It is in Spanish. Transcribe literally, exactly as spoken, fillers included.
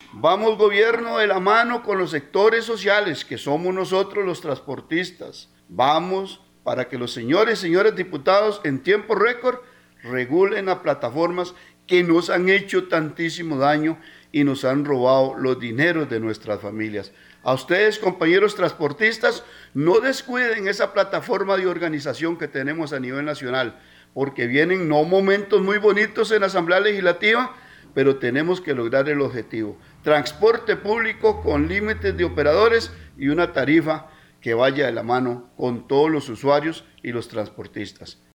Vamos, gobierno, de la mano con los sectores sociales, que somos nosotros los transportistas. Vamos para que los señores y señoras diputados en tiempo récord regulen a plataformas que nos han hecho tantísimo daño y nos han robado los dineros de nuestras familias. A ustedes, compañeros transportistas, no descuiden esa plataforma de organización que tenemos a nivel nacional, porque vienen no momentos muy bonitos en la Asamblea Legislativa, pero tenemos que lograr el objetivo. Transporte público con límites de operadores y una tarifa que vaya de la mano con todos los usuarios y los transportistas.